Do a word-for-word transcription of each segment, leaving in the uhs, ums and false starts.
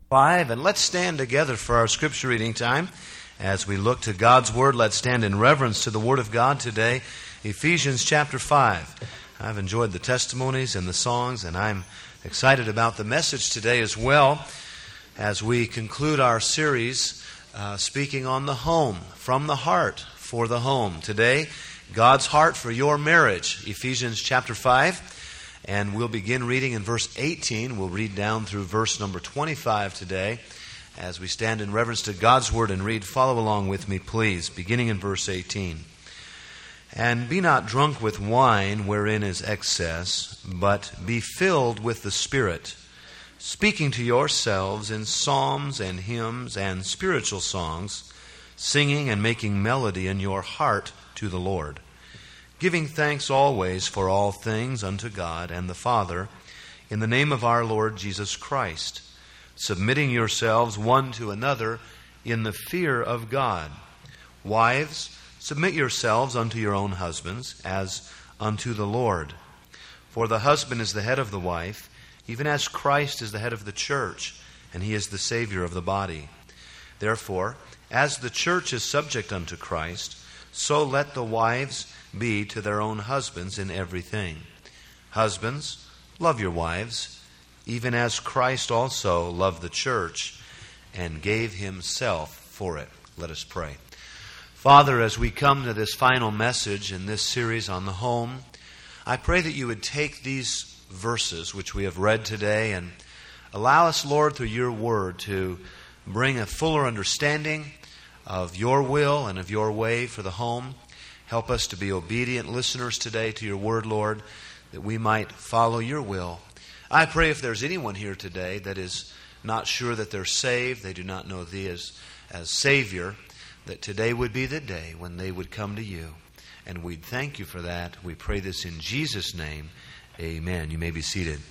five, and let's stand together for our scripture reading time. As we look to God's Word, let's stand in reverence to the Word of God today. Ephesians chapter five. I've enjoyed the testimonies and the songs, and I'm excited about the message today as well as we conclude our series uh, speaking on the home, from the heart for the home. Today, God's heart for your marriage, Ephesians chapter five. And we'll begin reading in verse eighteen. We'll read down through verse number twenty-five today as we stand in reverence to God's Word and read. Follow along with me, please, beginning in verse eighteen. And be not drunk with wine wherein is excess, but be filled with the Spirit, speaking to yourselves in psalms and hymns and spiritual songs, singing and making melody in your heart to the Lord, giving thanks always for all things unto God and the Father, in the name of our Lord Jesus Christ, submitting yourselves one to another in the fear of God. Wives, submit yourselves unto your own husbands, as unto the Lord. For the husband is the head of the wife, even as Christ is the head of the church, and he is the Savior of the body. Therefore, as the church is subject unto Christ, so let the wives be to their own husbands in everything. Husbands, love your wives, even as Christ also loved the church and gave himself for it. Let us pray. Father, as we come to this final message in this series on the home, I pray that you would take these verses which we have read today and allow us, Lord, through your word to bring a fuller understanding of your will and of your way for the home. Help us to be obedient listeners today to your word, Lord, that we might follow your will. I pray if there's anyone here today that is not sure that they're saved, they do not know thee as, as Savior, that today would be the day when they would come to you. And we'd thank you for that. We pray this in Jesus' name. Amen. You may be seated.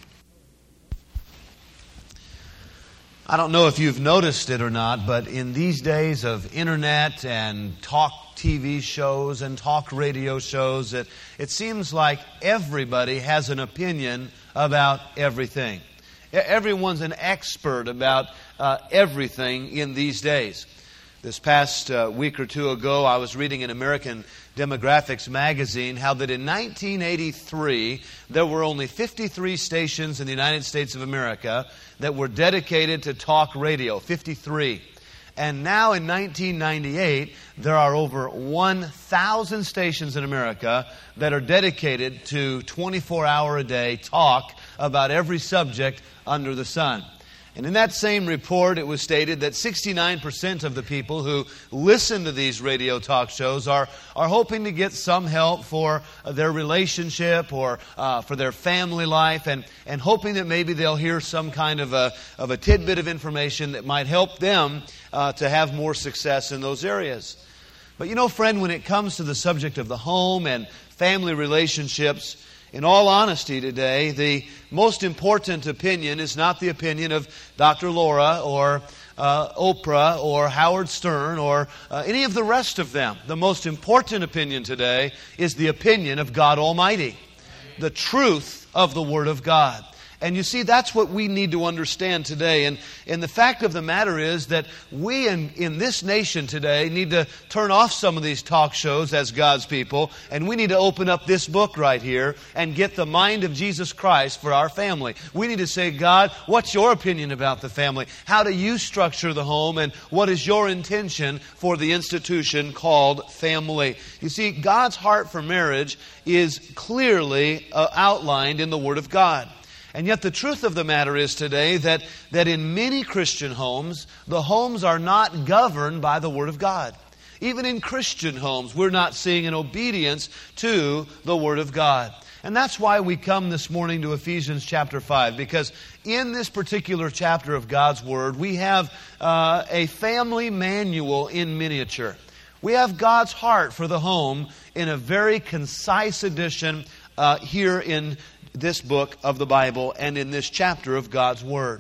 I don't know if you've noticed it or not, but in these days of internet and talk T V shows and talk radio shows, it, it seems like everybody has an opinion about everything. Everyone's an expert about uh, everything in these days. This past uh, week or two ago, I was reading in American Demographics magazine how that in nineteen eighty-three, there were only fifty-three stations in the United States of America that were dedicated to talk radio. fifty-three. And now in nineteen ninety-eight, there are over one thousand stations in America that are dedicated to twenty-four hour a day talk about every subject under the sun. And in that same report, it was stated that sixty-nine percent of the people who listen to these radio talk shows are, are hoping to get some help for their relationship or uh, for their family life, and, and hoping that maybe they'll hear some kind of a, of a tidbit of information that might help them uh, to have more success in those areas. But you know, friend, when it comes to the subject of the home and family relationships, in all honesty today, the most important opinion is not the opinion of Doctor Laura or uh, Oprah or Howard Stern or uh, any of the rest of them. The most important opinion today is the opinion of God Almighty, the truth of the Word of God. And you see, that's what we need to understand today. And, and the fact of the matter is that we in, in this nation today need to turn off some of these talk shows as God's people, and we need to open up this book right here and get the mind of Jesus Christ for our family. We need to say, God, what's your opinion about the family? How do you structure the home? And what is your intention for the institution called family? You see, God's heart for marriage is clearly uh, outlined in the Word of God. And yet the truth of the matter is today that, that in many Christian homes, the homes are not governed by the Word of God. Even in Christian homes, we're not seeing an obedience to the Word of God. And that's why we come this morning to Ephesians chapter five, because in this particular chapter of God's Word, we have uh, a family manual in miniature. We have God's heart for the home in a very concise edition uh, here in this book of the Bible and in this chapter of God's Word.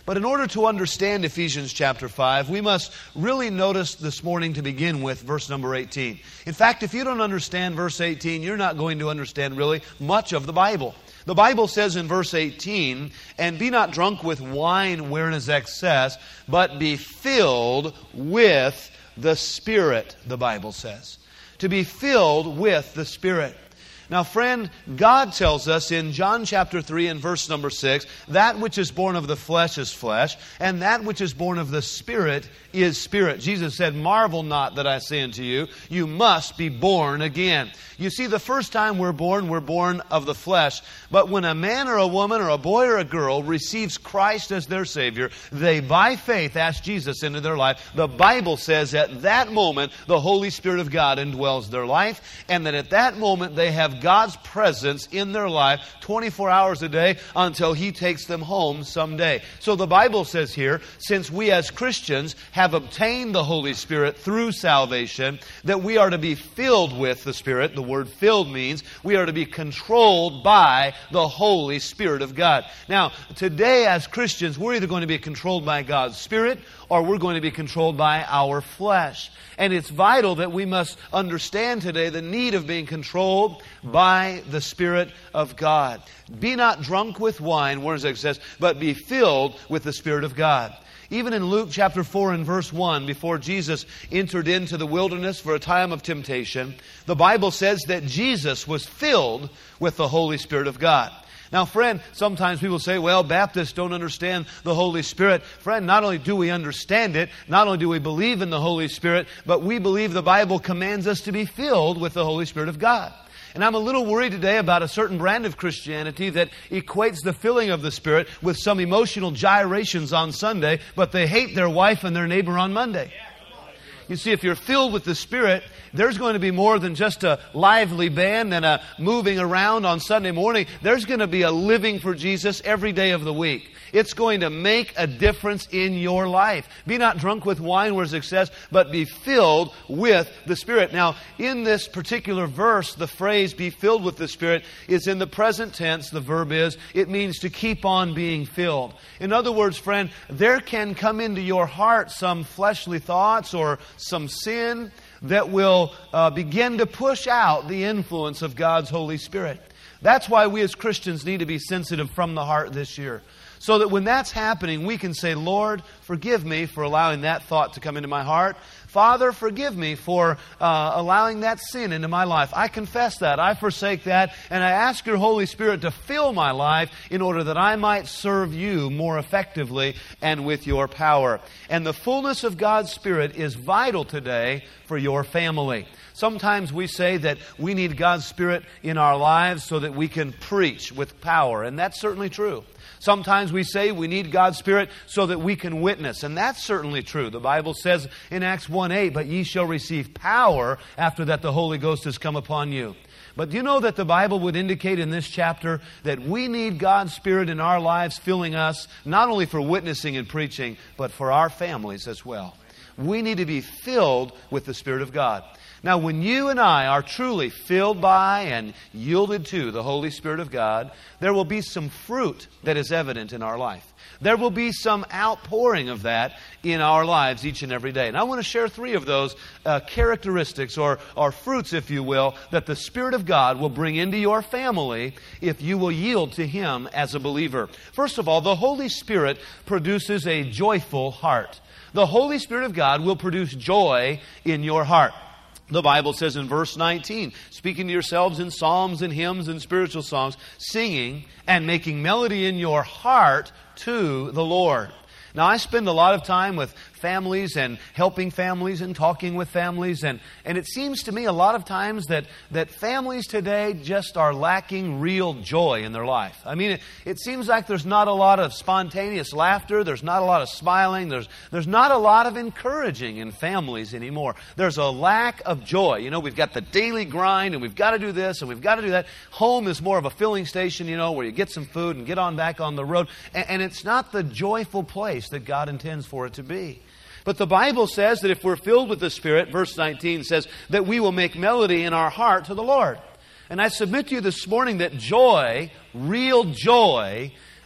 But in order to understand Ephesians chapter five, we must really notice this morning to begin with verse number eighteen. In fact, if you don't understand verse eighteen, you're not going to understand really much of the Bible. The Bible says in verse eighteen, "And be not drunk with wine wherein is excess, but be filled with the Spirit," the Bible says. To be filled with the Spirit. Now, friend, God tells us in John chapter three and verse number six, that which is born of the flesh is flesh, and that which is born of the Spirit is spirit. Jesus said, "Marvel not that I say unto you, you must be born again." You see, the first time we're born, we're born of the flesh. But when a man or a woman or a boy or a girl receives Christ as their Savior, they by faith ask Jesus into their life. The Bible says at that moment, the Holy Spirit of God indwells their life, and that at that moment they have God's presence in their life twenty-four hours a day until He takes them home someday. So the Bible says here, since we as Christians have obtained the Holy Spirit through salvation, that we are to be filled with the Spirit. The word filled means we are to be controlled by the Holy Spirit of God. Now, today as Christians, we're either going to be controlled by God's Spirit or we're going to be controlled by our flesh. And it's vital that we must understand today the need of being controlled by the Spirit of God. Be not drunk with wine, where it says, but be filled with the Spirit of God. Even in Luke chapter four and verse one, before Jesus entered into the wilderness for a time of temptation, the Bible says that Jesus was filled with the Holy Spirit of God. Now, friend, sometimes people say, well, Baptists don't understand the Holy Spirit. Friend, not only do we understand it, not only do we believe in the Holy Spirit, but we believe the Bible commands us to be filled with the Holy Spirit of God. And I'm a little worried today about a certain brand of Christianity that equates the filling of the Spirit with some emotional gyrations on Sunday, but they hate their wife and their neighbor on Monday. You see, if you're filled with the Spirit, there's going to be more than just a lively band and a moving around on Sunday morning. There's going to be a living for Jesus every day of the week. It's going to make a difference in your life. Be not drunk with wine where it's excess, but be filled with the Spirit. Now, in this particular verse, the phrase be filled with the Spirit is in the present tense. The verb is, it means to keep on being filled. In other words, friend, there can come into your heart some fleshly thoughts or some sin that will uh, begin to push out the influence of God's Holy Spirit. That's why we as Christians need to be sensitive from the heart this year. So that when that's happening, we can say, Lord, forgive me for allowing that thought to come into my heart. Father, forgive me for uh, allowing that sin into my life. I confess that. I forsake that. And I ask your Holy Spirit to fill my life in order that I might serve you more effectively and with your power. And the fullness of God's Spirit is vital today for your family. Sometimes we say that we need God's Spirit in our lives so that we can preach with power. And that's certainly true. Sometimes we say we need God's Spirit so that we can witness. And that's certainly true. The Bible says in Acts one eight, but ye shall receive power after that the Holy Ghost has come upon you. But do you know that the Bible would indicate in this chapter that we need God's Spirit in our lives filling us not only for witnessing and preaching, but for our families as well. We need to be filled with the Spirit of God. Now, when you and I are truly filled by and yielded to the Holy Spirit of God, there will be some fruit that is evident in our life. There will be some outpouring of that in our lives each and every day. And I want to share three of those uh, characteristics or, or fruits, if you will, that the Spirit of God will bring into your family if you will yield to Him as a believer. First of all, the Holy Spirit produces a joyful heart. The Holy Spirit of God will produce joy in your heart. The Bible says in verse nineteen, speaking to yourselves in psalms and hymns and spiritual songs, singing and making melody in your heart to the Lord. Now, I spend a lot of time with families and helping families and talking with families. And, and it seems to me a lot of times that, that families today just are lacking real joy in their life. I mean, it, it seems like there's not a lot of spontaneous laughter. There's not a lot of smiling. There's, there's not a lot of encouraging in families anymore. There's a lack of joy. You know, we've got the daily grind and we've got to do this and we've got to do that. Home is more of a filling station, you know, where you get some food and get on back on the road. And, and it's not the joyful place that God intends for it to be. But the Bible says that if we're filled with the Spirit, verse nineteen says, that we will make melody in our heart to the Lord. And I submit to you this morning that joy, real joy,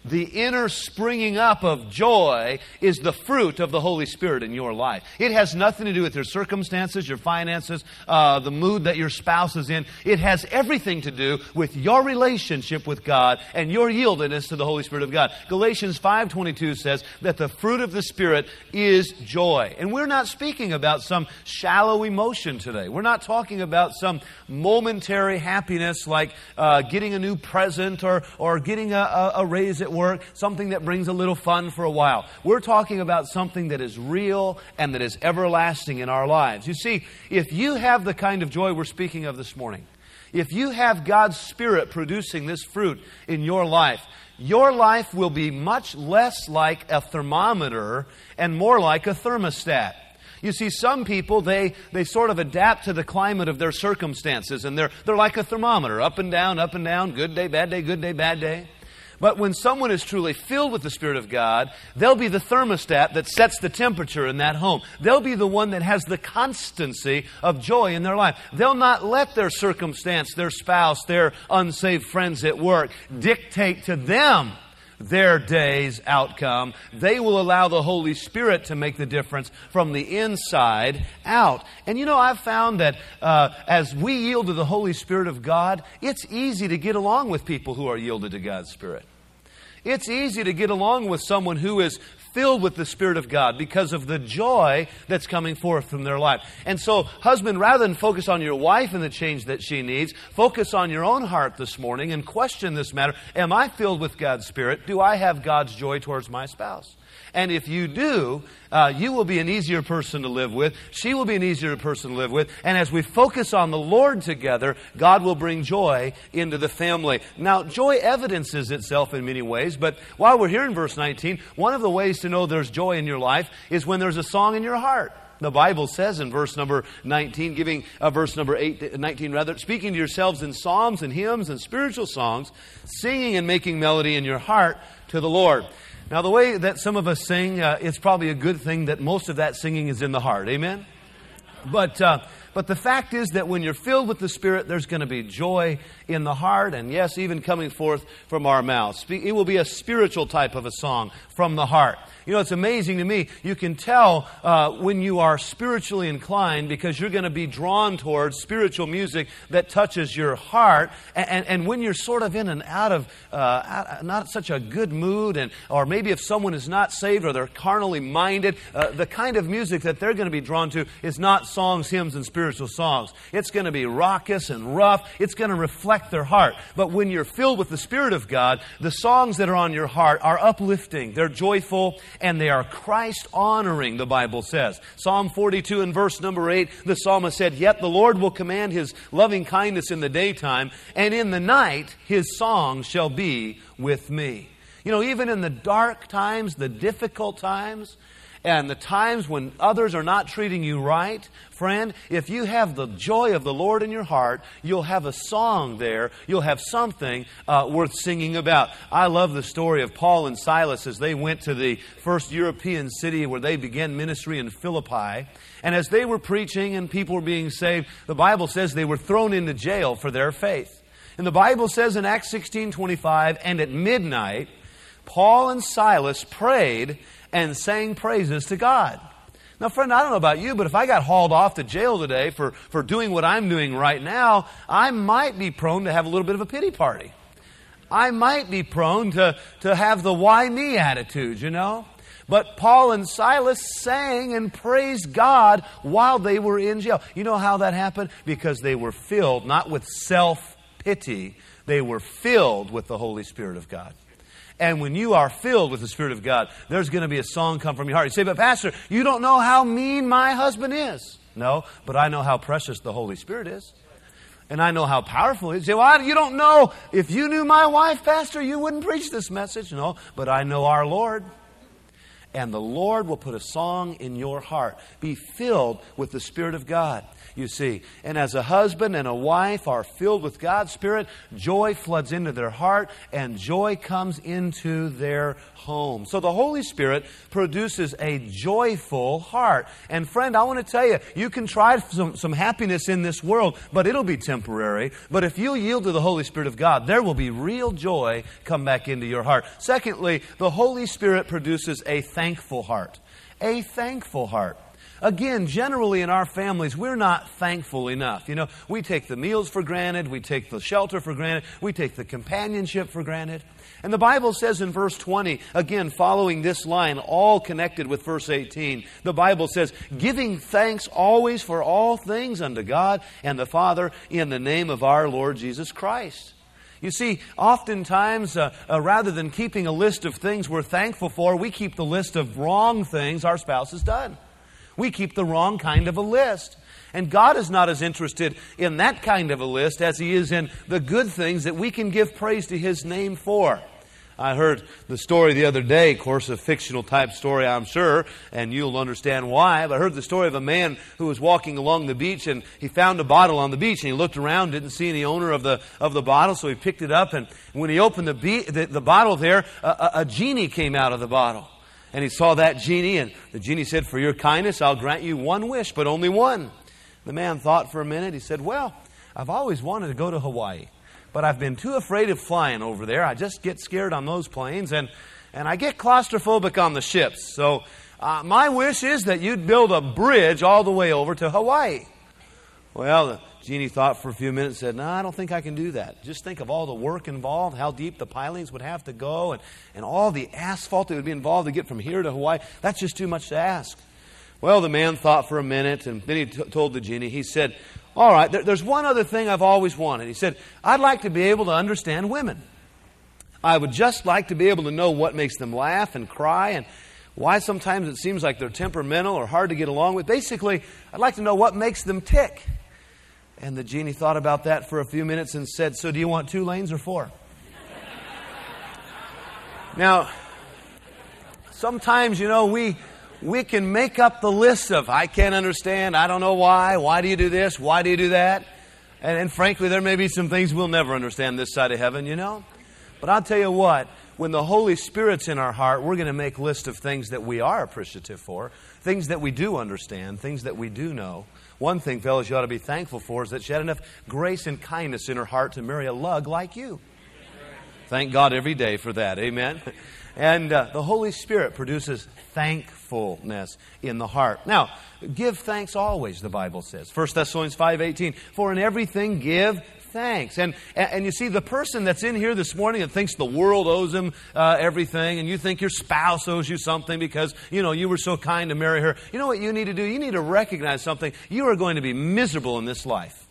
the inner springing up of joy is the fruit of the Holy Spirit in your life. It has nothing to do with your circumstances, your finances, uh, the mood that your spouse is in. It has everything to do with your relationship with God and your yieldedness to the Holy Spirit of God. Galatians five twenty-two says that the fruit of the Spirit is joy. And we're not speaking about some shallow emotion today. We're not talking about some momentary happiness like uh, getting a new present or, or getting a, a, a raise at work, something that brings a little fun for a while. We're talking about something that is real and that is everlasting in our lives. You see, if you have the kind of joy we're speaking of this morning, if you have God's Spirit producing this fruit in your life, your life will be much less like a thermometer and more like a thermostat. You see, some people, they, they sort of adapt to the climate of their circumstances, and they're, they're like a thermometer, up and down, up and down, good day, bad day, good day, bad day. But when someone is truly filled with the Spirit of God, they'll be the thermostat that sets the temperature in that home. They'll be the one that has the constancy of joy in their life. They'll not let their circumstance, their spouse, their unsaved friends at work dictate to them their day's outcome. They will allow the Holy Spirit to make the difference from the inside out. And you know, I've found that uh, as we yield to the Holy Spirit of God, it's easy to get along with people who are yielded to God's Spirit. It's easy to get along with someone who is filled with the Spirit of God because of the joy that's coming forth from their life. And so, husband, rather than focus on your wife and the change that she needs, focus on your own heart this morning and question this matter. Am I filled with God's Spirit? Do I have God's joy towards my spouse? And if you do, uh, you will be an easier person to live with. She will be an easier person to live with. And as we focus on the Lord together, God will bring joy into the family. Now, joy evidences itself in many ways. But while we're here in verse nineteen, one of the ways to know there's joy in your life is when there's a song in your heart. The Bible says in verse number nineteen, giving uh, verse number eight, nineteen rather, speaking to yourselves in psalms and hymns and spiritual songs, singing and making melody in your heart to the Lord. Now, the way that some of us sing, uh, it's probably a good thing that most of that singing is in the heart. Amen? But uh, but the fact is that when you're filled with the Spirit, there's going to be joy in the heart, and yes, even coming forth from our mouths. It will be a spiritual type of a song from the heart. You know, it's amazing to me. You can tell uh, when you are spiritually inclined because you're going to be drawn towards spiritual music that touches your heart. And, and, and when you're sort of in and out of uh, out, not such a good mood, and or maybe if someone is not saved or they're carnally minded, uh, the kind of music that they're going to be drawn to is not songs, hymns, and spiritual songs. It's going to be raucous and rough. It's going to reflect their heart. But when you're filled with the Spirit of God, the songs that are on your heart are uplifting. They're joyful. And they are Christ-honoring, the Bible says. Psalm forty-two and verse number eight, the psalmist said, "Yet the Lord will command His loving kindness in the daytime, and in the night His song shall be with me." You know, even in the dark times, the difficult times, and the times when others are not treating you right, friend, if you have the joy of the Lord in your heart, you'll have a song there. You'll have something uh, worth singing about. I love the story of Paul and Silas as they went to the first European city where they began ministry in Philippi. And as they were preaching and people were being saved, the Bible says they were thrown into jail for their faith. And the Bible says in Acts sixteen twenty-five, "And at midnight, Paul and Silas prayed and sang praises to God." Now, friend, I don't know about you, but if I got hauled off to jail today for, for doing what I'm doing right now, I might be prone to have a little bit of a pity party. I might be prone to, to have the why me attitude, you know. But Paul and Silas sang and praised God while they were in jail. You know how that happened? Because they were filled, not with self-pity, they were filled with the Holy Spirit of God. And when you are filled with the Spirit of God, there's going to be a song come from your heart. You say, "But Pastor, you don't know how mean my husband is." No, but I know how precious the Holy Spirit is. And I know how powerful it is. You say, "Well, you don't know. If you knew my wife, Pastor, you wouldn't preach this message." No, but I know our Lord. and the Lord will put a song in your heart. Be filled with the Spirit of God, you see. And as a husband and a wife are filled with God's Spirit, joy floods into their heart, and joy comes into their home. So the Holy Spirit produces a joyful heart. And friend, I want to tell you, you can try some, some happiness in this world, but it'll be temporary. But if you yield to the Holy Spirit of God, there will be real joy come back into your heart. Secondly, the Holy Spirit produces a thankful heart. A thankful heart. Again, generally in our families, we're not thankful enough. You know, we take the meals for granted. We take the shelter for granted. We take the companionship for granted. And the Bible says in verse twenty, again, following this line, all connected with verse eighteen, the Bible says, giving thanks always for all things unto God and the Father in the name of our Lord Jesus Christ. You see, oftentimes, uh, uh, rather than keeping a list of things we're thankful for, we keep the list of wrong things our spouse has done. We keep the wrong kind of a list. And God is not as interested in that kind of a list as He is in the good things that we can give praise to His name for. I heard the story the other day, of course, a fictional type story, I'm sure, and you'll understand why. But I heard the story of a man who was walking along the beach, and he found a bottle on the beach, and he looked around, didn't see any owner of the of the bottle, so he picked it up, and when he opened the, be- the, the bottle there, a, a, a genie came out of the bottle. And he saw that genie, and the genie said, for your kindness, I'll grant you one wish, but only one. The man thought for a minute. He said, well, I've always wanted to go to Hawaii, but I've been too afraid of flying over there. I just get scared on those planes, and, and I get claustrophobic on the ships. So uh, my wish is that you'd build a bridge all the way over to Hawaii. Well, the genie thought for a few minutes and said, no, I don't think I can do that. Just think of all the work involved, how deep the pilings would have to go, and, and all the asphalt that would be involved to get from here to Hawaii. That's just too much to ask. Well, the man thought for a minute, and then he t- told the genie, he said, all right, there, there's one other thing I've always wanted. He said, I'd like to be able to understand women. I would just like to be able to know what makes them laugh and cry, and why sometimes it seems like they're temperamental or hard to get along with. Basically, I'd like to know what makes them tick. And the genie thought about that for a few minutes and said, so do you want two lanes or four? Now, sometimes, you know, we we can make up the list of, I can't understand, I don't know why, why do you do this, why do you do that? And, and frankly, there may be some things we'll never understand this side of heaven, you know. But I'll tell you what, when the Holy Spirit's in our heart, we're going to make lists of things that we are appreciative for, things that we do understand, things that we do know. One thing, fellas, you ought to be thankful for is that she had enough grace and kindness in her heart to marry a lug like you. Thank God every day for that. Amen. And uh, the Holy Spirit produces thankfulness in the heart. Now, give thanks always, the Bible says. First Thessalonians five eighteen, for in everything give thanks. And, and you see, the person that's in here this morning that thinks the world owes him uh, everything, and you think your spouse owes you something because, you know, you were so kind to marry her. You know what you need to do? You need to recognize something. You are going to be miserable in this life.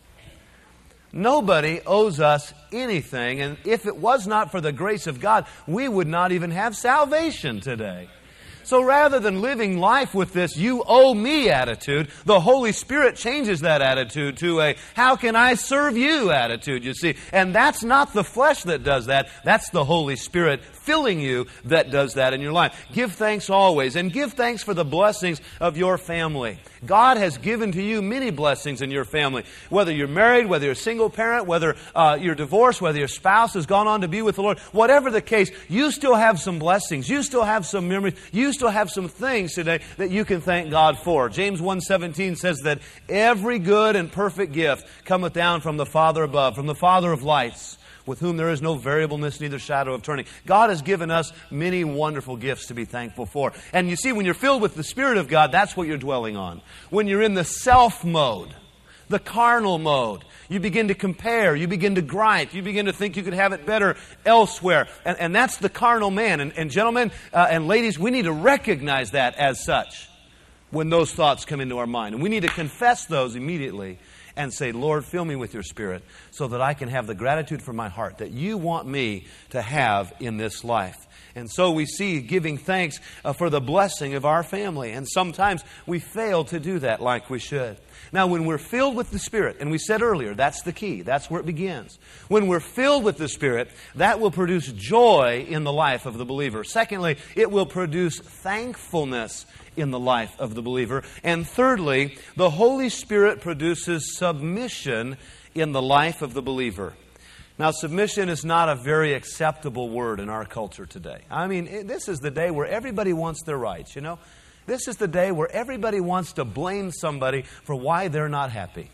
Nobody owes us anything, and if it was not for the grace of God, we would not even have salvation today. So rather than living life with this you owe me attitude, the Holy Spirit changes that attitude to a how can I serve you attitude, you see. And that's not the flesh that does that. That's the Holy Spirit filling you that does that in your life. Give thanks always, and give thanks for the blessings of your family. God has given to you many blessings in your family. Whether you're married, whether you're a single parent, whether uh, you're divorced, whether your spouse has gone on to be with the Lord, whatever the case, you still have some blessings. You still have some memories. You still have some things today that you can thank God for. James one seventeen says that every good and perfect gift cometh down from the Father above, from the Father of lights, with whom there is no variableness, neither shadow of turning. God has given us many wonderful gifts to be thankful for. And you see, when you're filled with the Spirit of God, that's what you're dwelling on. When you're in the self mode, the carnal mode, you begin to compare, you begin to gripe, you begin to think you could have it better elsewhere. And, and that's the carnal man. And, and gentlemen uh, and ladies, we need to recognize that as such when those thoughts come into our mind. And we need to confess those immediately and say, Lord, fill me with your Spirit so that I can have the gratitude from my heart that you want me to have in this life. And so we see giving thanks uh, for the blessing of our family. And sometimes we fail to do that like we should. Now, when we're filled with the Spirit, and we said earlier, that's the key. That's where it begins. When we're filled with the Spirit, that will produce joy in the life of the believer. Secondly, it will produce thankfulness in the life of the believer. And thirdly, the Holy Spirit produces submission in the life of the believer. Now, submission is not a very acceptable word in our culture today. I mean, this is the day where everybody wants their rights, you know. This is the day where everybody wants to blame somebody for why they're not happy.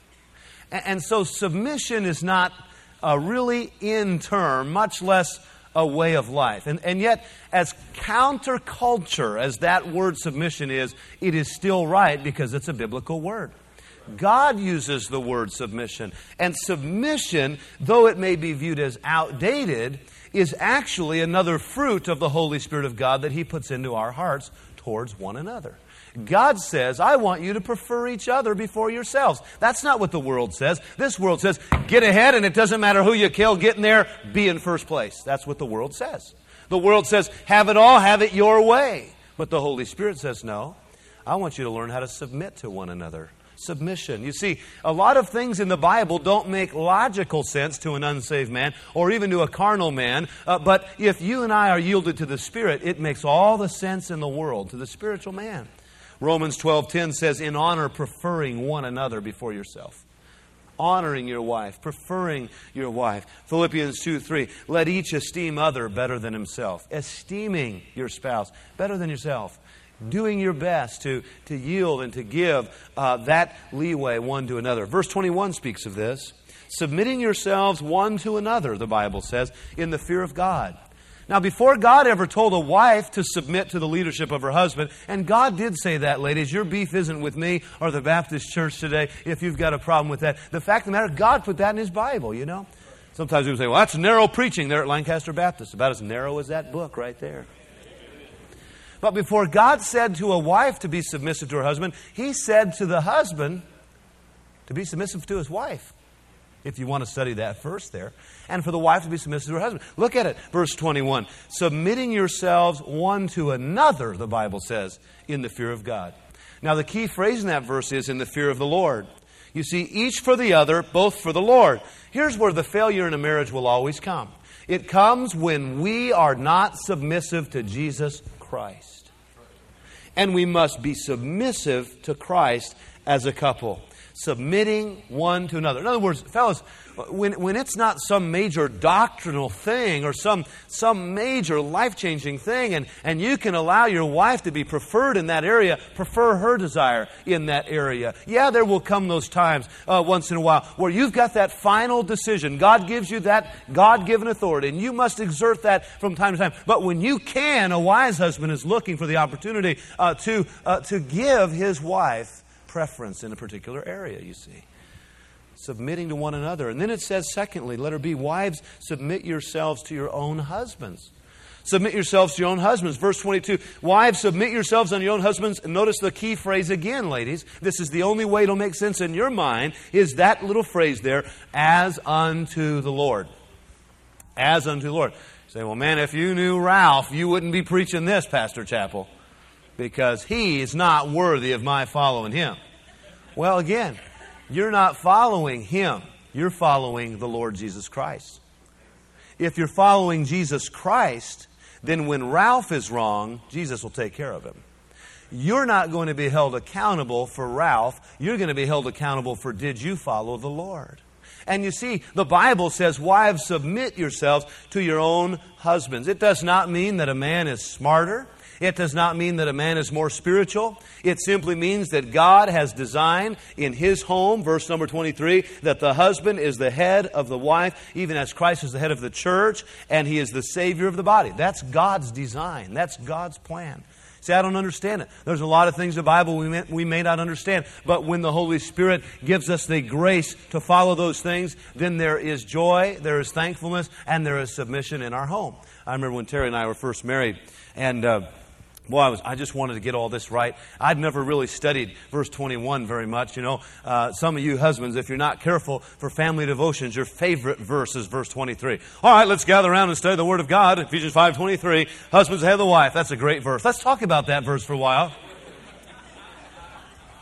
And so submission is not a really in term, much less a way of life. And, and yet, as counterculture as that word submission is, it is still right because it's a biblical word. God uses the word submission. And submission, though it may be viewed as outdated, is actually another fruit of the Holy Spirit of God that He puts into our hearts towards one another. God says, I want you to prefer each other before yourselves. That's not what the world says. This world says, get ahead and it doesn't matter who you kill, get in there, be in first place. That's what the world says. The world says, have it all, have it your way. But the Holy Spirit says, no, I want you to learn how to submit to one another. Submission. You see, a lot of things in the Bible don't make logical sense to an unsaved man or even to a carnal man. Uh, but if you and I are yielded to the Spirit, it makes all the sense in the world to the spiritual man. Romans twelve ten says, in honor, preferring one another before yourself. Honoring your wife, preferring your wife. Philippians two three, let each esteem other better than himself. Esteeming your spouse better than yourself. Doing your best to, to yield and to give uh, that leeway one to another. Verse twenty-one speaks of this. Submitting yourselves one to another, the Bible says, in the fear of God. Now, before God ever told a wife to submit to the leadership of her husband, and God did say that, ladies, your beef isn't with me or the Baptist church today if you've got a problem with that. The fact of the matter, God put that in His Bible, you know. Sometimes people say, well, that's narrow preaching there at Lancaster Baptist. About as narrow as that book right there. But before God said to a wife to be submissive to her husband, He said to the husband to be submissive to his wife. If you want to study that first there. And for the wife to be submissive to her husband. Look at it, verse twenty-one. Submitting yourselves one to another, the Bible says, in the fear of God. Now the key phrase in that verse is in the fear of the Lord. You see, each for the other, both for the Lord. Here's where the failure in a marriage will always come. It comes when we are not submissive to Jesus Christ. And we must be submissive to Christ as a couple. Submitting one to another. In other words, fellas, when, when it's not some major doctrinal thing or some, some major life-changing thing, and, and you can allow your wife to be preferred in that area, prefer her desire in that area. Yeah, there will come those times uh, once in a while where you've got that final decision. God gives you that God-given authority, and you must exert that from time to time. But when you can, a wise husband is looking for the opportunity uh, to, uh, to give his wife preference in a particular area, you see. Submitting to one another. And then it says, secondly, letter B, wives, submit yourselves to your own husbands. Submit yourselves to your own husbands. Verse twenty-two, wives, submit yourselves unto your own husbands. And notice the key phrase again, ladies. This is the only way it'll make sense in your mind, is that little phrase there, as unto the Lord. As unto the Lord. You say, well, man, if you knew Ralph, you wouldn't be preaching this, Pastor Chappell, because he is not worthy of my following him. Well, again, you're not following him. You're following the Lord Jesus Christ. If you're following Jesus Christ, then when Ralph is wrong, Jesus will take care of him. You're not going to be held accountable for Ralph. You're going to be held accountable for, did you follow the Lord? And you see, the Bible says, wives, submit yourselves to your own husbands. It does not mean that a man is smarter. It does not mean that a man is more spiritual. It simply means that God has designed in His home, verse number twenty-three, that the husband is the head of the wife, even as Christ is the head of the church, and He is the Savior of the body. That's God's design. That's God's plan. See, I don't understand it. There's a lot of things in the Bible we may, we may not understand. But when the Holy Spirit gives us the grace to follow those things, then there is joy, there is thankfulness, and there is submission in our home. I remember when Terry and I were first married, and uh, boy, I was, I just wanted to get all this right. I'd never really studied verse twenty-one very much. You know, uh, some of you husbands, if you're not careful for family devotions, your favorite verse is verse twenty-three. All right, let's gather around and study the Word of God. Ephesians five twenty-three, husbands ahead of the wife. That's a great verse. Let's talk about that verse for a while.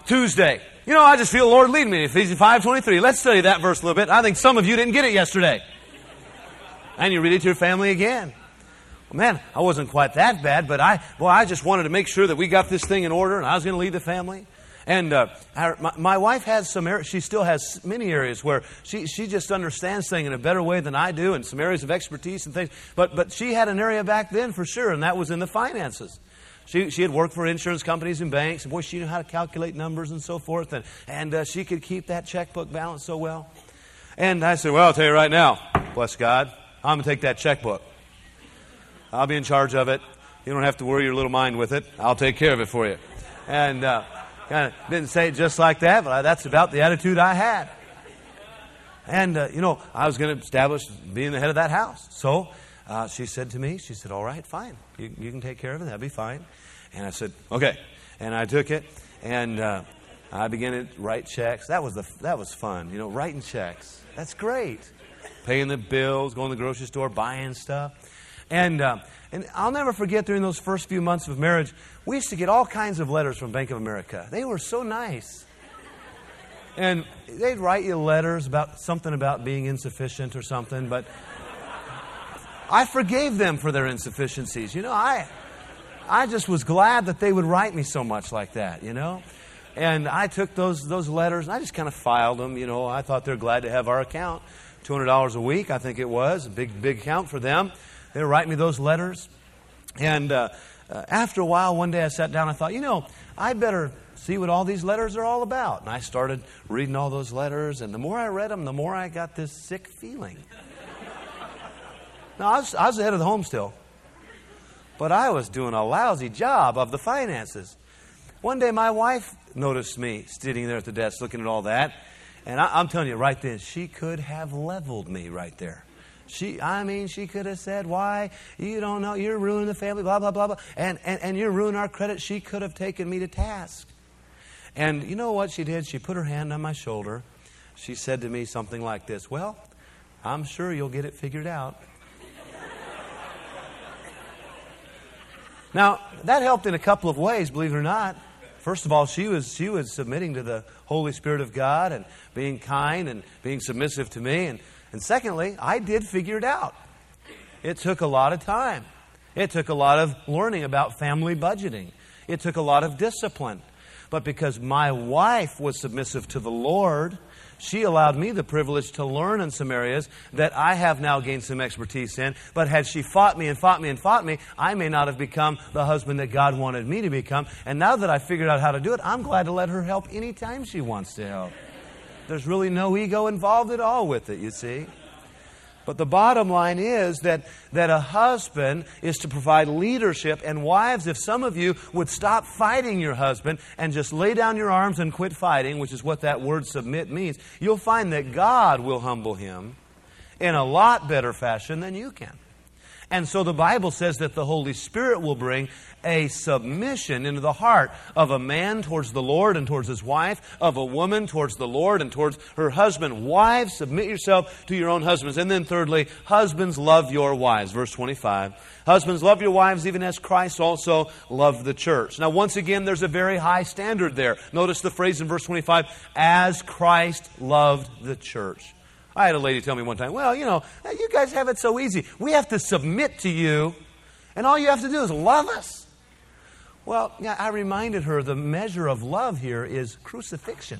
Tuesday. You know, I just feel the Lord leading me. Ephesians five twenty-three. Let's study that verse a little bit. I think some of you didn't get it yesterday. And you read it to your family again. Well, man, I wasn't quite that bad, but I, boy, I just wanted to make sure that we got this thing in order, and I was going to lead the family. And uh, our, my, my wife has some areas, she still has many areas where she, she just understands things in a better way than I do, and some areas of expertise and things. But but she had an area back then for sure, and that was in the finances. She she had worked for insurance companies and banks, and boy, she knew how to calculate numbers and so forth, and, and uh, she could keep that checkbook balance so well. And I said, well, I'll tell you right now, bless God, I'm going to take that checkbook. I'll be in charge of it. You don't have to worry your little mind with it. I'll take care of it for you. And uh, kind of didn't say it just like that, but I, that's about the attitude I had. And, uh, you know, I was going to establish being the head of that house. So uh, she said to me, she said, all right, fine. You, you can take care of it. That'll be fine. And I said, okay. And I took it, and uh, I began to write checks. That was the that was fun, you know, writing checks. That's great. Paying the bills, going to the grocery store, buying stuff. And uh, and I'll never forget during those first few months of marriage, we used to get all kinds of letters from Bank of America. They were so nice. And they'd write you letters about something about being insufficient or something, but I forgave them for their insufficiencies. You know, I I just was glad that they would write me so much like that, you know. And I took those those letters and I just kind of filed them, you know. I thought they're glad to have our account. two hundred dollars a week, I think it was. A big, big account for them. They would write me those letters. And uh, uh, after a while, one day I sat down and I thought, you know, I better see what all these letters are all about. And I started reading all those letters. And the more I read them, the more I got this sick feeling. Now, I was, I was the head of the home still. But I was doing a lousy job of the finances. One day my wife noticed me sitting there at the desk looking at all that. And I, I'm telling you right then, she could have leveled me right there. She, I mean, she could have said, why, you don't know, you're ruining the family, blah, blah, blah, blah. And, and, and you're ruining our credit. She could have taken me to task. And you know what she did? She put her hand on my shoulder. She said to me something like this, well, I'm sure you'll get it figured out. Now, that helped in a couple of ways, believe it or not. First of all, she was she was submitting to the Holy Spirit of God and being kind and being submissive to me. And, and secondly, I did figure it out. It took a lot of time. It took a lot of learning about family budgeting. It took a lot of discipline. But because my wife was submissive to the Lord, she allowed me the privilege to learn in some areas that I have now gained some expertise in. But had she fought me and fought me and fought me, I may not have become the husband that God wanted me to become. And now that I figured out how to do it, I'm glad to let her help anytime she wants to help. There's really no ego involved at all with it, you see. But the bottom line is that, that a husband is to provide leadership. And wives, if some of you would stop fighting your husband and just lay down your arms and quit fighting, which is what that word submit means, you'll find that God will humble him in a lot better fashion than you can. And so the Bible says that the Holy Spirit will bring a submission into the heart of a man towards the Lord and towards his wife, of a woman towards the Lord and towards her husband. Wives, submit yourself to your own husbands. And then thirdly, husbands, love your wives. Verse twenty-five. Husbands, love your wives even as Christ also loved the church. Now, once again, there's a very high standard there. Notice the phrase in verse twenty-five, as Christ loved the church. I had a lady tell me one time, well, you know, you guys have it so easy. We have to submit to you, and all you have to do is love us. Well, yeah, I reminded her the measure of love here is crucifixion.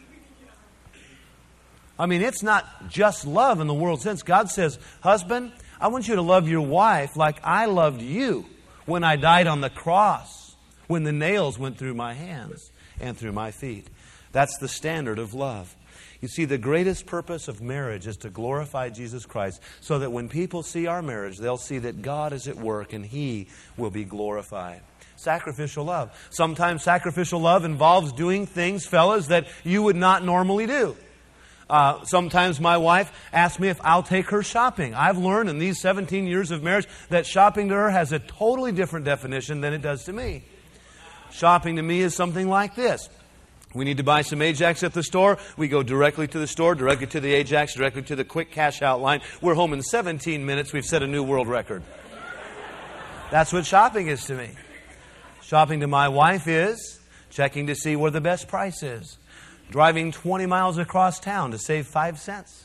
I mean, it's not just love in the world sense. God says, husband, I want you to love your wife like I loved you when I died on the cross, when the nails went through my hands and through my feet. That's the standard of love. You see, the greatest purpose of marriage is to glorify Jesus Christ so that when people see our marriage, they'll see that God is at work and He will be glorified. Sacrificial love. Sometimes sacrificial love involves doing things, fellas, that you would not normally do. Uh, sometimes my wife asks me if I'll take her shopping. I've learned in these seventeen years of marriage that shopping to her has a totally different definition than it does to me. Shopping to me is something like this. We need to buy some Ajax at the store. We go directly to the store, directly to the Ajax, directly to the quick cash out line. We're home in seventeen minutes. We've set a new world record. That's what shopping is to me. Shopping to my wife is checking to see where the best price is, driving twenty miles across town to save five cents.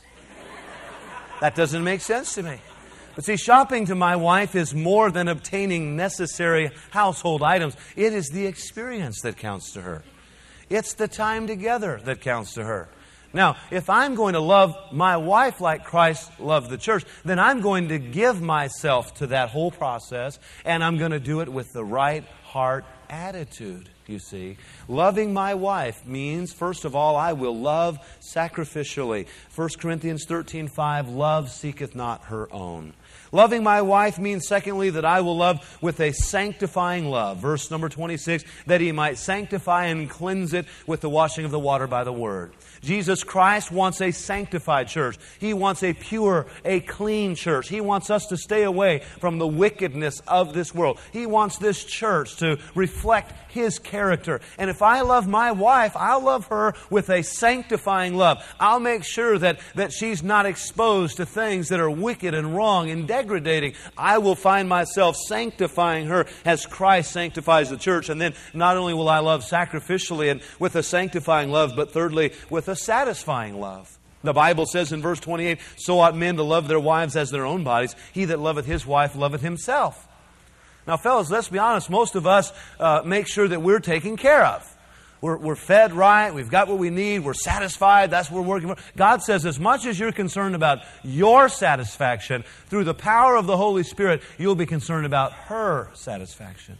That doesn't make sense to me. But see, shopping to my wife is more than obtaining necessary household items. It is the experience that counts to her. It's the time together that counts to her. Now, if I'm going to love my wife like Christ loved the church, then I'm going to give myself to that whole process, and I'm going to do it with the right heart attitude, you see. Loving my wife means, first of all, I will love sacrificially. First Corinthians thirteen five, love seeketh not her own. Loving my wife means, secondly, that I will love with a sanctifying love. Verse number twenty-six, that He might sanctify and cleanse it with the washing of the water by the Word. Jesus Christ wants a sanctified church. He wants a pure, a clean church. He wants us to stay away from the wickedness of this world. He wants this church to reflect His character. And if I love my wife, I'll love her with a sanctifying love. I'll make sure that, that she's not exposed to things that are wicked and wrong and degrading. I will find myself sanctifying her as Christ sanctifies the church. And then not only will I love sacrificially and with a sanctifying love, but thirdly, with a satisfying love. The Bible says in verse twenty-eight, so ought men to love their wives as their own bodies. He that loveth his wife loveth himself. Now, fellas, let's be honest. Most of us uh, make sure that we're taken care of. We're, we're fed right. We've got what we need. We're satisfied. That's what we're working for. God says as much as you're concerned about your satisfaction, through the power of the Holy Spirit, you'll be concerned about her satisfaction.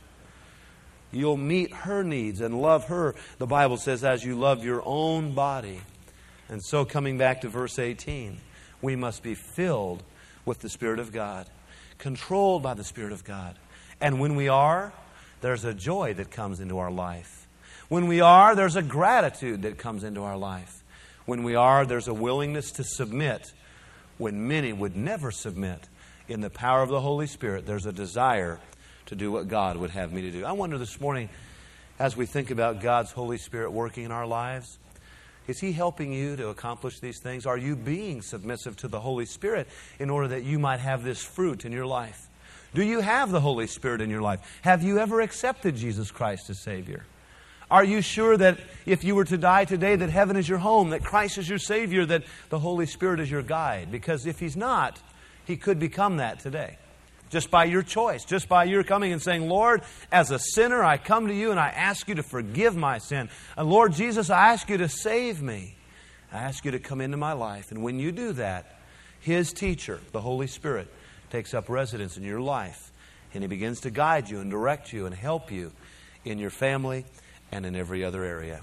You'll meet her needs and love her, the Bible says, as you love your own body. And so coming back to verse eighteen, we must be filled with the Spirit of God, controlled by the Spirit of God. And when we are, there's a joy that comes into our life. When we are, there's a gratitude that comes into our life. When we are, there's a willingness to submit when many would never submit. In the power of the Holy Spirit, there's a desire to do what God would have me to do. I wonder this morning, as we think about God's Holy Spirit working in our lives, is He helping you to accomplish these things? Are you being submissive to the Holy Spirit in order that you might have this fruit in your life? Do you have the Holy Spirit in your life? Have you ever accepted Jesus Christ as Savior? Are you sure that if you were to die today, that heaven is your home, that Christ is your Savior, that the Holy Spirit is your guide? Because if He's not, He could become that today. Just by your choice, just by your coming and saying, Lord, as a sinner, I come to you and I ask you to forgive my sin. And Lord Jesus, I ask you to save me. I ask you to come into my life. And when you do that, His teacher, the Holy Spirit, takes up residence in your life. And He begins to guide you and direct you and help you in your family and in every other area.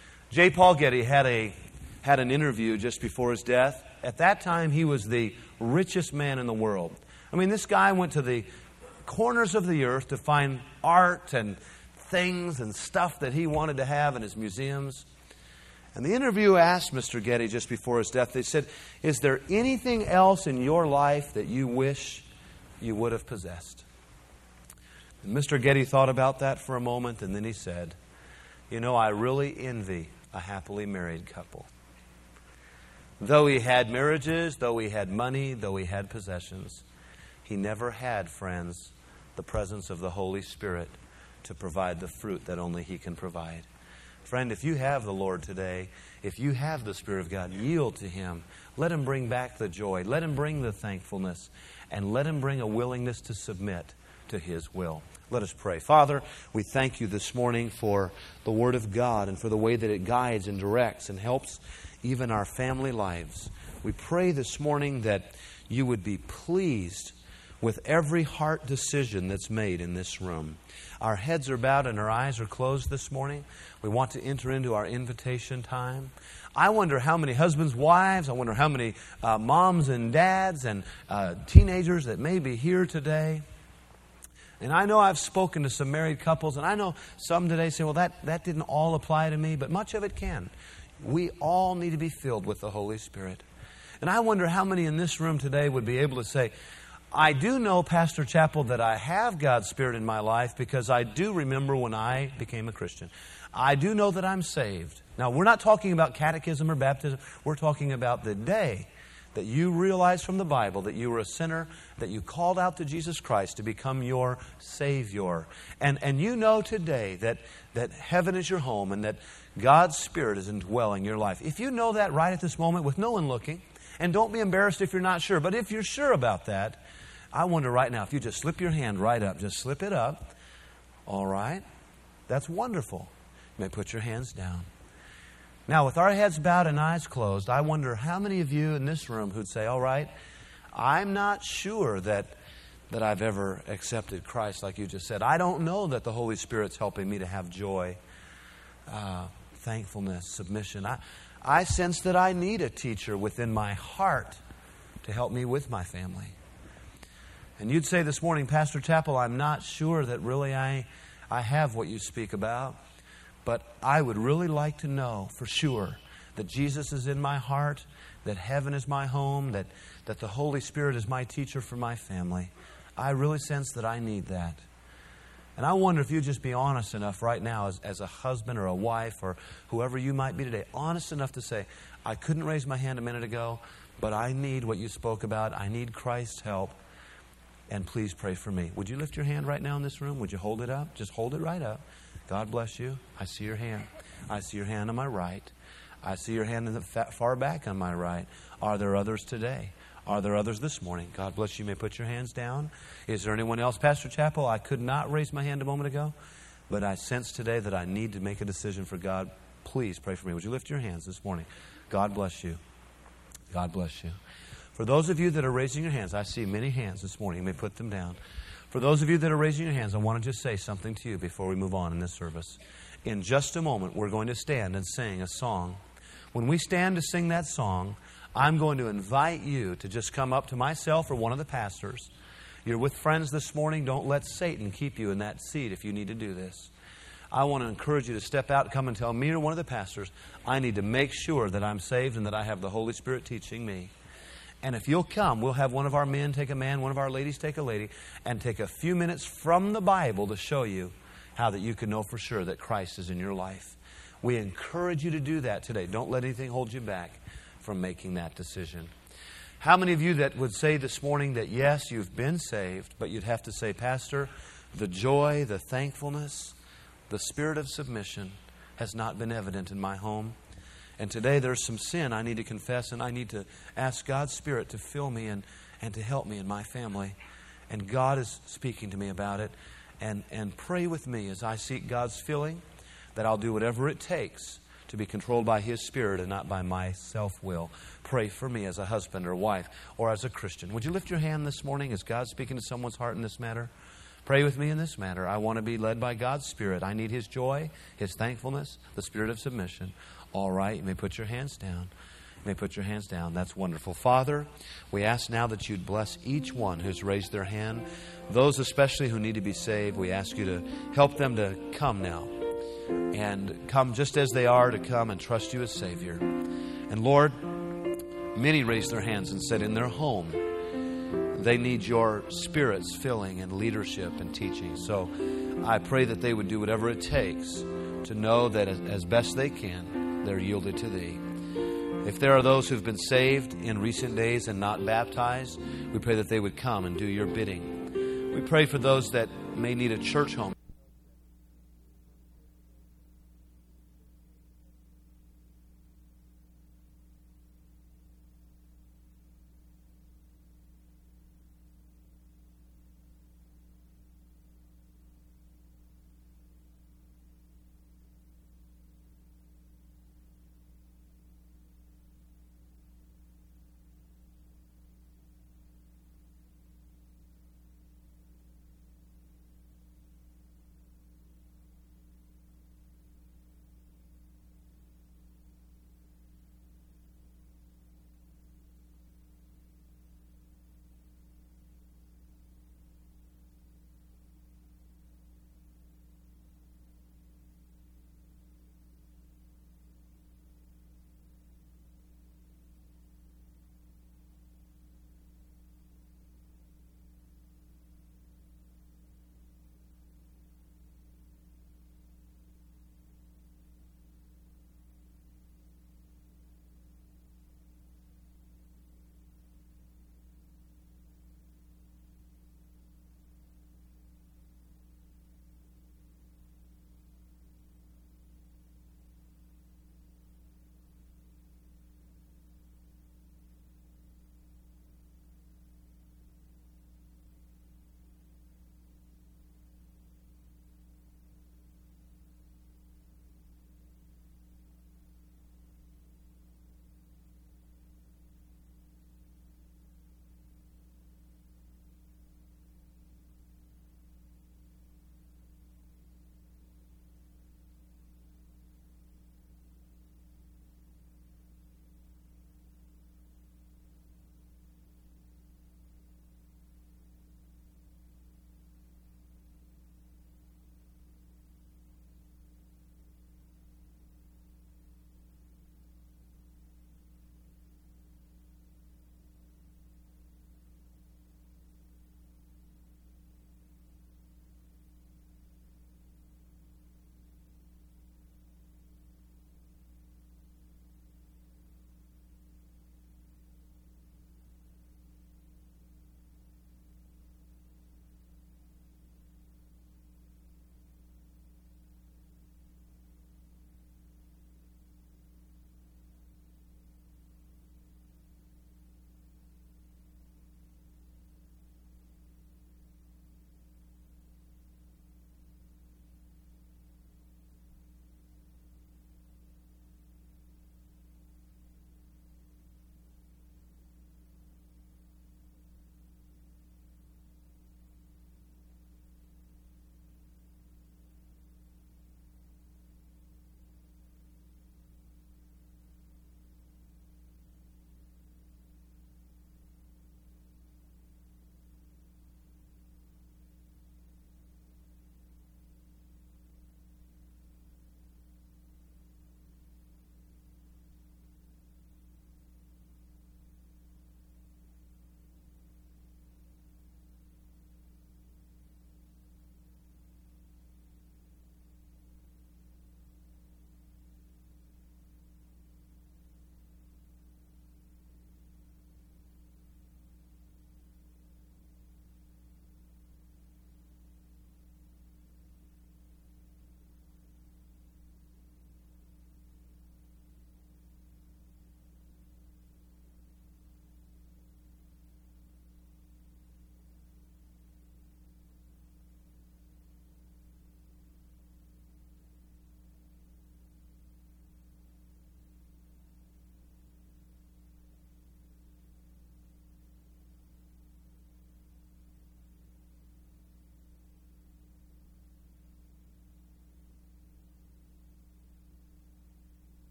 J. Paul Getty had a had an interview just before his death. At that time, he was the richest man in the world. I mean, this guy went to the corners of the earth to find art and things and stuff that he wanted to have in his museums. And the interviewer asked Mister Getty just before his death, they said, is there anything else in your life that you wish you would have possessed? And Mister Getty thought about that for a moment, and then he said, you know, I really envy a happily married couple. Though he had marriages, though he had money, though he had possessions, he never had, friends, the presence of the Holy Spirit to provide the fruit that only He can provide. Friend, if you have the Lord today, if you have the Spirit of God, yield to Him. Let Him bring back the joy. Let Him bring the thankfulness. And let Him bring a willingness to submit to His will. Let us pray. Father, we thank You this morning for the Word of God and for the way that it guides and directs and helps even our family lives. We pray this morning that You would be pleased with every heart decision that's made in this room. Our heads are bowed and our eyes are closed this morning. We want to enter into our invitation time. I wonder how many husbands, wives, I wonder how many uh, moms and dads and uh, teenagers that may be here today. And I know I've spoken to some married couples, and I know some today say, well, that, that didn't all apply to me, but much of it can. We all need to be filled with the Holy Spirit. And I wonder how many in this room today would be able to say, I do know, Pastor Chappell, that I have God's Spirit in my life because I do remember when I became a Christian. I do know that I'm saved. Now, we're not talking about catechism or baptism. We're talking about the day that you realized from the Bible that you were a sinner, that you called out to Jesus Christ to become your Savior. And, and you know today that, that heaven is your home and that God's Spirit is indwelling your life. If you know that right at this moment with no one looking, and don't be embarrassed if you're not sure, but if you're sure about that, I wonder right now if you just slip your hand right up, just slip it up. All right? That's wonderful. You may put your hands down. Now, with our heads bowed and eyes closed, I wonder how many of you in this room who'd say, all right, I'm not sure that, that I've ever accepted Christ like you just said. I don't know that the Holy Spirit's helping me to have joy, uh, thankfulness, submission. I, I sense that I need a teacher within my heart to help me with my family. And you'd say this morning, Pastor Chappell, I'm not sure that really I, I have what you speak about. But I would really like to know for sure that Jesus is in my heart, that heaven is my home, that, that the Holy Spirit is my teacher for my family. I really sense that I need that. And I wonder if you'd just be honest enough right now as, as a husband or a wife or whoever you might be today, honest enough to say, I couldn't raise my hand a minute ago, but I need what you spoke about. I need Christ's help. And please pray for me. Would you lift your hand right now in this room? Would you hold it up? Just hold it right up. God bless you. I see your hand. I see your hand on my right. I see your hand in the far back on my right. Are there others today? Are there others this morning? God bless you. You may put your hands down. Is there anyone else? Pastor Chappell, I could not raise my hand a moment ago, but I sense today that I need to make a decision for God. Please pray for me. Would you lift your hands this morning? God bless you. God bless you. For those of you that are raising your hands, I see many hands this morning. You may put them down. For those of you that are raising your hands, I want to just say something to you before we move on in this service. In just a moment, we're going to stand and sing a song. When we stand to sing that song, I'm going to invite you to just come up to myself or one of the pastors. You're with friends this morning. Don't let Satan keep you in that seat if you need to do this. I want to encourage you to step out and come and tell me or one of the pastors, I need to make sure that I'm saved and that I have the Holy Spirit teaching me. And if you'll come, we'll have one of our men take a man, one of our ladies take a lady, and take a few minutes from the Bible to show you how that you can know for sure that Christ is in your life. We encourage you to do that today. Don't let anything hold you back from making that decision. How many of you that would say this morning that yes, you've been saved, but you'd have to say, Pastor, the joy, the thankfulness, the spirit of submission has not been evident in my home? And today there's some sin I need to confess, and I need to ask God's Spirit to fill me and, and to help me in my family. And God is speaking to me about it. And, and pray with me as I seek God's filling, that I'll do whatever it takes to be controlled by His Spirit and not by my self-will. Pray for me as a husband or wife or as a Christian. Would you lift your hand this morning? Is God speaking to someone's heart in this matter? Pray with me in this matter. I want to be led by God's Spirit. I need His joy, His thankfulness, the spirit of submission. All right, you may put your hands down. You may put your hands down. That's wonderful. Father, we ask now that you'd bless each one who's raised their hand. Those especially who need to be saved, we ask you to help them to come now. And come just as they are, to come and trust you as Savior. And Lord, many raised their hands and said in their home, they need your Spirit's filling and leadership and teaching. So I pray that they would do whatever it takes to know that as, as best they can, they're yielded to Thee. If there are those who've been saved in recent days and not baptized, we pray that they would come and do your bidding. We pray for those that may need a church home.